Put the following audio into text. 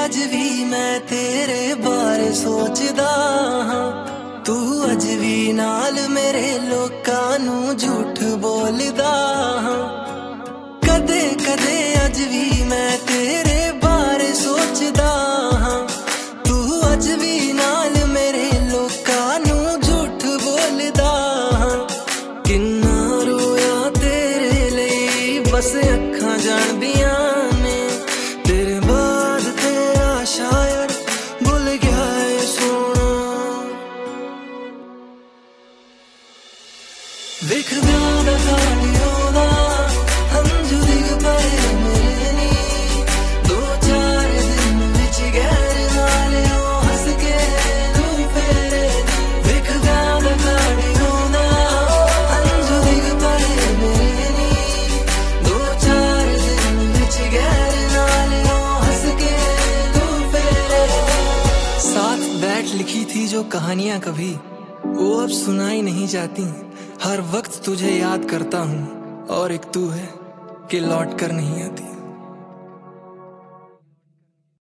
अज भी मैं तेरे बारे सोचदा हां, तू अज भी नाल मेरे लोकां नू झूठ बोलदा हां। कदे कदे अज भी मैं तेरे बारे सोचदा हां, तू अज भी नाल मेरे लोकां नू झूठ बोलदा हां। किन्ना रोया तेरे लई बस अखां जाणदियां ने, तेरे बाद तेरा शायर भुल गया है सोना। वेख ब्याह दा कार्ड ओदा हंझू डिग पए मेरे नी, दो चार दिन विच गैर नाल ओ हस के नू फेरे। वेख ब्याह दा कार्ड ओदा हंझू डिग पए मेरे नी, दो चार दिन विच गैर नाल ओ हस के नू फेरे। साथ बैठ लिखी थी जो कहानियां कभी वो अब सुनाई नहीं जाती। हर वक्त तुझे याद करता हूँ और एक तू है कि लौट कर नहीं आती।